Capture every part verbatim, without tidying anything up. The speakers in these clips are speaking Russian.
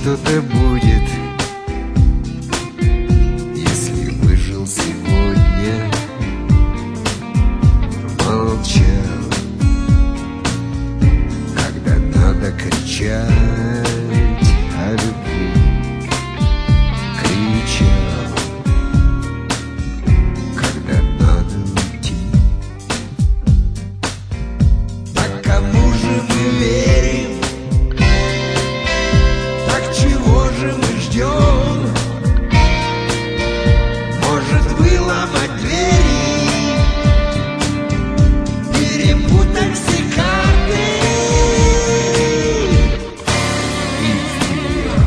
что-то будет, если выжил сегодня, молчал, когда надо кричать о любви, кричал, когда надо уйти. Так кому же мы верим? Так чего же мы ждем? Может выломать двери, перепутать все карты и вперед.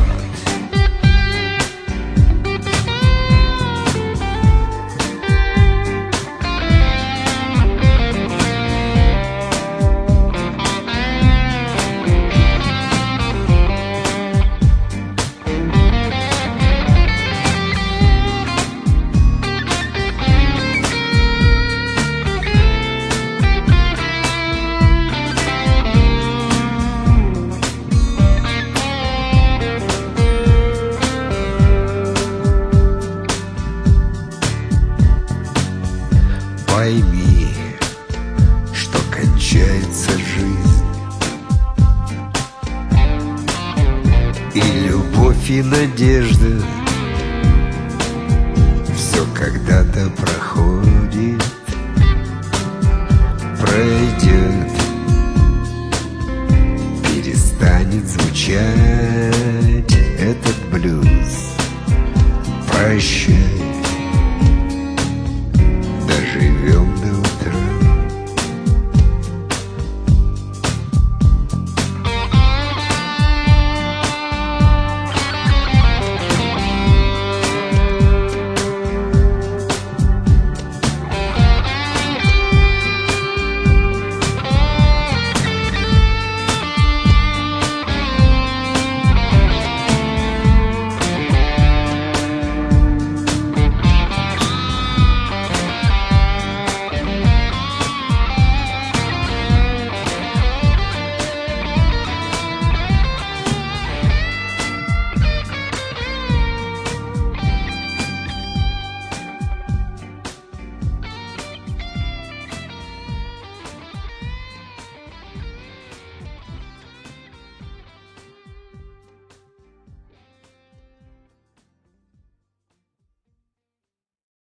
Пойми, что кончается жизнь, и любовь, и надежда все когда-то проходит, пройдет, перестанет звучать этот блюз. Прощай.